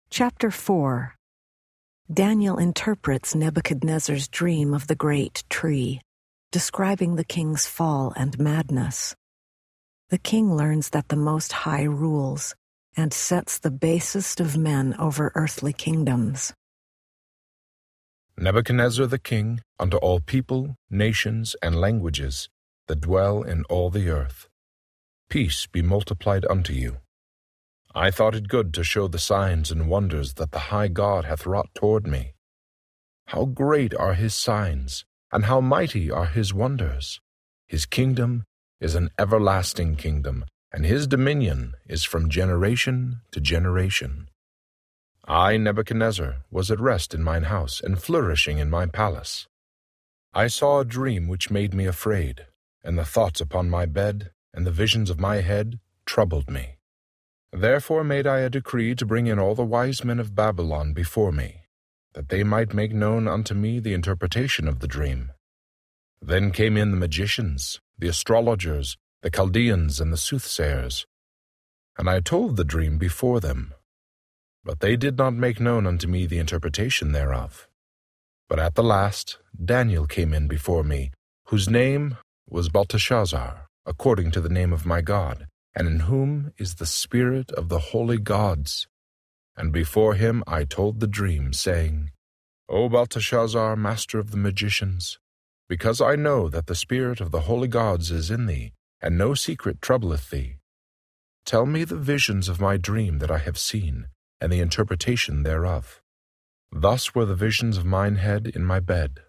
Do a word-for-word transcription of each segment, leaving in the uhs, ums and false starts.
Chapter four. Daniel interprets Nebuchadnezzar's dream of the great tree, describing the king's fall and madness. The king learns that the Most High rules and sets the basest of men over earthly kingdoms. Nebuchadnezzar the king, unto all people, nations, and languages that dwell in all the earth. Peace be multiplied unto you. I thought it good to show the signs and wonders that the high God hath wrought toward me. How great are his signs, and how mighty are his wonders! His kingdom is an everlasting kingdom, and his dominion is from generation to generation. I, Nebuchadnezzar, was at rest in mine house, and flourishing in my palace. I saw a dream which made me afraid, and the thoughts upon my bed, and the visions of my head, troubled me. Therefore made I a decree to bring in all the wise men of Babylon before me, that they might make known unto me the interpretation of the dream. Then came in the magicians, the astrologers, the Chaldeans, and the soothsayers. And I told the dream before them. But they did not make known unto me the interpretation thereof. But at the last Daniel came in before me, whose name was Belteshazzar, according to the name of my God, and in whom is the spirit of the holy gods. And before him I told the dream, saying, O Belteshazzar, master of the magicians, because I know that the spirit of the holy gods is in thee, and no secret troubleth thee, tell me the visions of my dream that I have seen, and the interpretation thereof. Thus were the visions of mine head in my bed.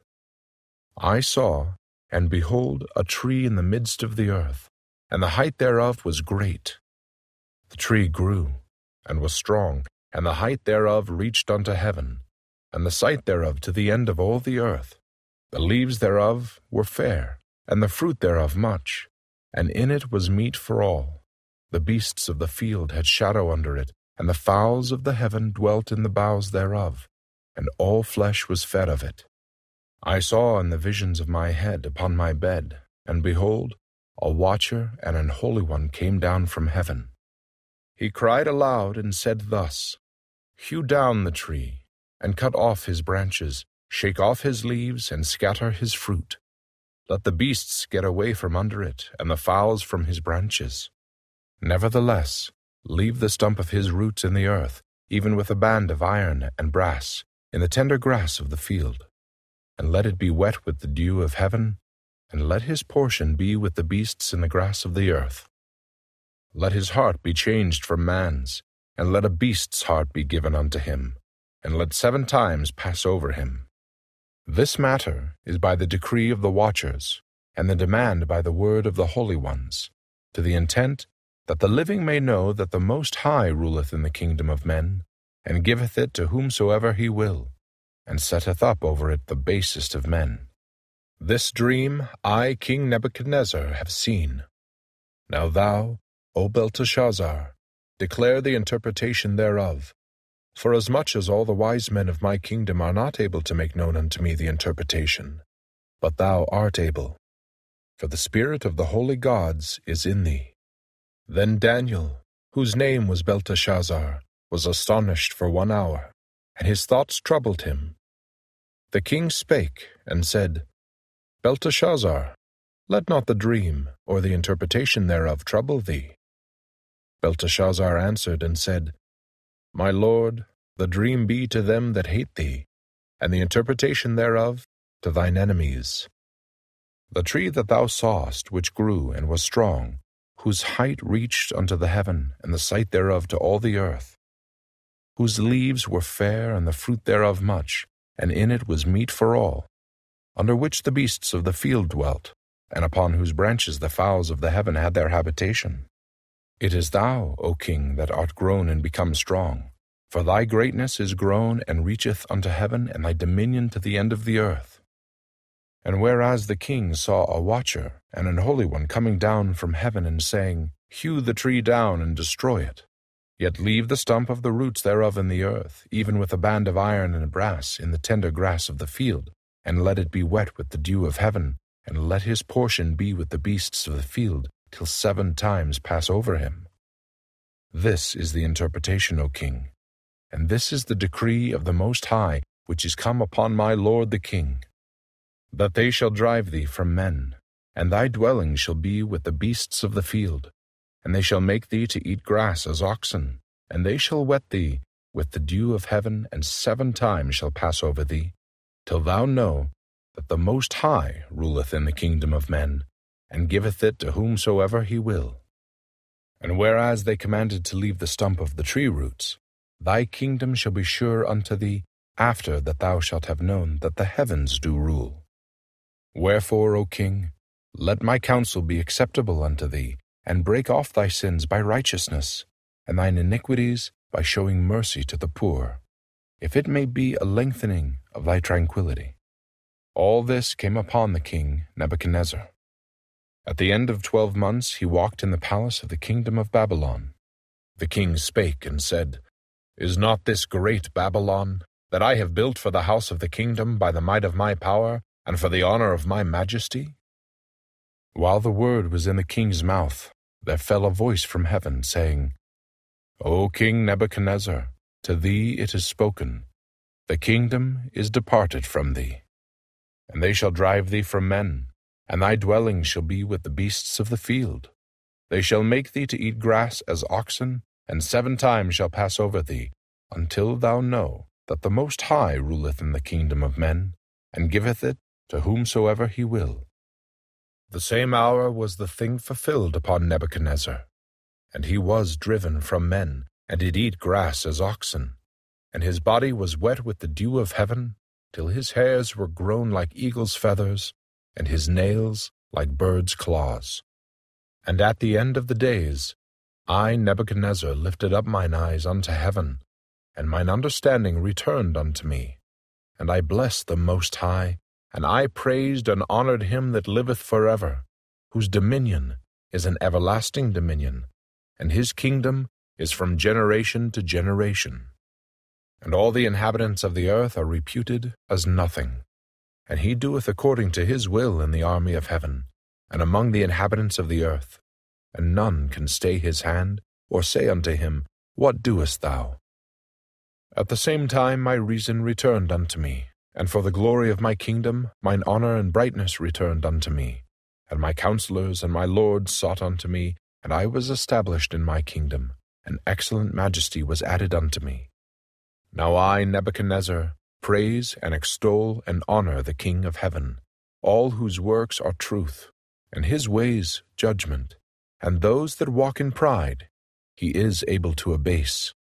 I saw, and behold, a tree in the midst of the earth, and the height thereof was great. The tree grew, and was strong, and the height thereof reached unto heaven, and the sight thereof to the end of all the earth. The leaves thereof were fair, and the fruit thereof much, and in it was meat for all. The beasts of the field had shadow under it, and the fowls of the heaven dwelt in the boughs thereof, and all flesh was fed of it. I saw in the visions of my head upon my bed, and behold, a watcher and an holy one came down from heaven. He cried aloud and said thus, Hew down the tree, and cut off his branches, shake off his leaves, and scatter his fruit. Let the beasts get away from under it, and the fowls from his branches. Nevertheless, leave the stump of his roots in the earth, even with a band of iron and brass, in the tender grass of the field. And let it be wet with the dew of heaven, and let his portion be with the beasts in the grass of the earth. Let his heart be changed from man's, and let a beast's heart be given unto him, and let seven times pass over him. This matter is by the decree of the watchers, and the demand by the word of the holy ones, to the intent that the living may know that the Most High ruleth in the kingdom of men, and giveth it to whomsoever he will, and setteth up over it the basest of men. This dream I, King Nebuchadnezzar, have seen. Now thou, O Belteshazzar, declare the interpretation thereof, forasmuch as all the wise men of my kingdom are not able to make known unto me the interpretation, but thou art able, for the spirit of the holy gods is in thee. Then Daniel, whose name was Belteshazzar, was astonished for one hour, and his thoughts troubled him. The king spake, and said, Belteshazzar, let not the dream or the interpretation thereof trouble thee. Belteshazzar answered and said, My lord, the dream be to them that hate thee, and the interpretation thereof to thine enemies. The tree that thou sawest, which grew and was strong, whose height reached unto the heaven, and the sight thereof to all the earth, whose leaves were fair, and the fruit thereof much, and in it was meat for all, under which the beasts of the field dwelt, and upon whose branches the fowls of the heaven had their habitation. It is thou, O king, that art grown and become strong, for thy greatness is grown and reacheth unto heaven, and thy dominion to the end of the earth. And whereas the king saw a watcher and an holy one coming down from heaven, and saying, Hew the tree down and destroy it, yet leave the stump of the roots thereof in the earth, even with a band of iron and brass in the tender grass of the field, and let it be wet with the dew of heaven, and let his portion be with the beasts of the field, till seven times pass over him. This is the interpretation, O king, and this is the decree of the Most High, which is come upon my lord the king, that they shall drive thee from men, and thy dwelling shall be with the beasts of the field, and they shall make thee to eat grass as oxen, and they shall wet thee with the dew of heaven, and seven times shall pass over thee, till thou know that the Most High ruleth in the kingdom of men, and giveth it to whomsoever he will. And whereas they commanded to leave the stump of the tree roots, thy kingdom shall be sure unto thee after that thou shalt have known that the heavens do rule. Wherefore, O king, let my counsel be acceptable unto thee, and break off thy sins by righteousness, and thine iniquities by showing mercy to the poor, if it may be a lengthening of thy tranquility. All this came upon the king Nebuchadnezzar. At the end of twelve months he walked in the palace of the kingdom of Babylon. The king spake and said, Is not this great Babylon, that I have built for the house of the kingdom by the might of my power, and for the honor of my majesty? While the word was in the king's mouth, there fell a voice from heaven, saying, O King Nebuchadnezzar, to thee it is spoken, the kingdom is departed from thee, and they shall drive thee from men, and thy dwelling shall be with the beasts of the field. They shall make thee to eat grass as oxen, and seven times shall pass over thee, until thou know that the Most High ruleth in the kingdom of men, and giveth it to whomsoever he will. The same hour was the thing fulfilled upon Nebuchadnezzar, and he was driven from men, and did eat grass as oxen, and his body was wet with the dew of heaven, till his hairs were grown like eagle's feathers, and his nails like birds' claws. And at the end of the days, I, Nebuchadnezzar, lifted up mine eyes unto heaven, and mine understanding returned unto me. And I blessed the Most High, and I praised and honored him that liveth forever, whose dominion is an everlasting dominion, and his kingdom is from generation to generation. And all the inhabitants of the earth are reputed as nothing. And he doeth according to his will in the army of heaven, and among the inhabitants of the earth, and none can stay his hand, or say unto him, What doest thou? At the same time my reason returned unto me, and for the glory of my kingdom mine honor and brightness returned unto me, and my counselors and my lords sought unto me, and I was established in my kingdom, and excellent majesty was added unto me. Now I, Nebuchadnezzar, praise and extol and honor the King of heaven, all whose works are truth, and his ways judgment, and those that walk in pride he is able to abase.